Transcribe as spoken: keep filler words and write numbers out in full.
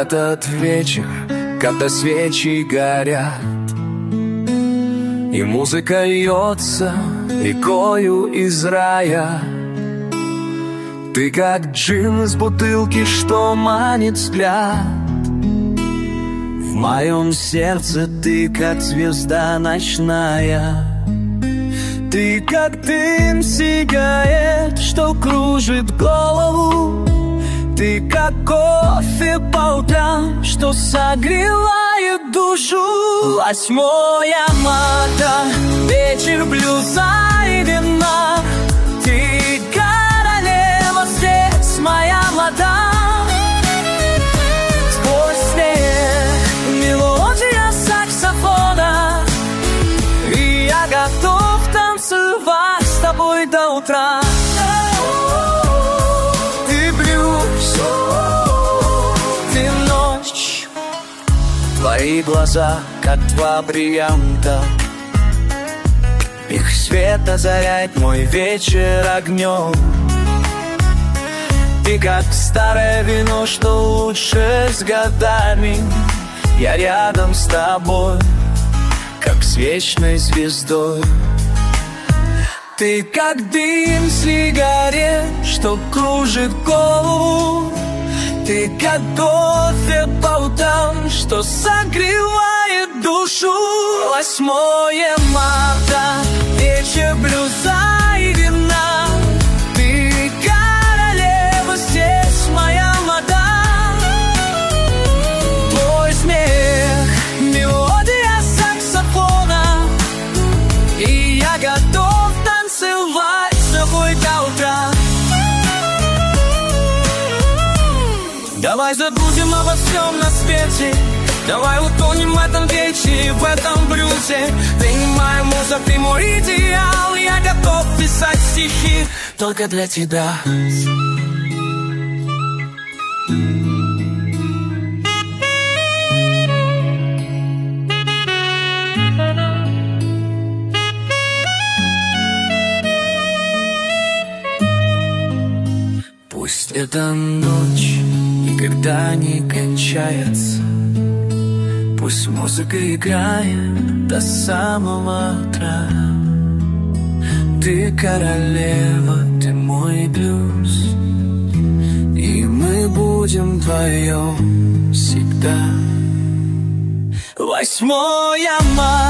этот вечер, когда свечи горят, и музыка льется рекою из рая. Ты как джин из бутылки, что манит взгляд. В моем сердце ты как звезда ночная. Ты как дым сигарет, что кружит голову. Ты как кофе по утрам, что согревает душу. Восьмое марта, вечер блюза и вина. Ты королева, здесь моя млада. Сквозь снег мелодия саксофона, и я готов танцевать с тобой до утра. Ты блюз, ты ночь. Твои глаза, как два бриллианта, их свет озаряет мой вечер огнем. Ты как старое вино, что лучше с годами. Я рядом с тобой, как с вечной звездой. Ты как дым сигарет, что кружит голову. Ты как кофе по утрам, что согревает душу. Восьмое марта, вечер блюза и вина. Ты королева, здесь моя млада. Твой смех, мелодия саксофона, и я готов танцевать с тобой до утра. Давай забудем обо всем на свете, давай утонем в этом вечере, в этом блюзе. Ты не моя муза, ты мой идеал. Я готов писать стихи только для тебя. Пусть эта ночь никогда не кончается, пусть музыка играет до самого утра. Ты королева, ты мой блюз, и мы будем вдвоем всегда. Восьмое марта.